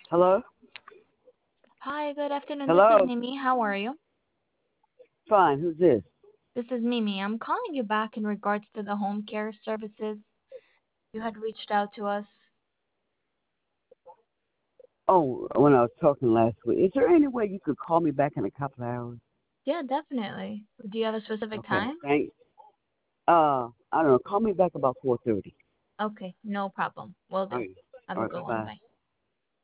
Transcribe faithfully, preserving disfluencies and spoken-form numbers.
Hello? Hi, good afternoon. This is Hello? Mimi. How are you? Fine. Who's this? This is Mimi. I'm calling you back in regards to the home care services. You had reached out to us. Oh, when I was talking last week. Is there any way you could call me back in a couple of hours? Yeah, definitely. Do you have a specific Okay. time? Thanks. Uh, I don't know. Call me back about four thirty. Okay, no problem. Will All do. right. Have All a right. good one. Bye-bye. Bye.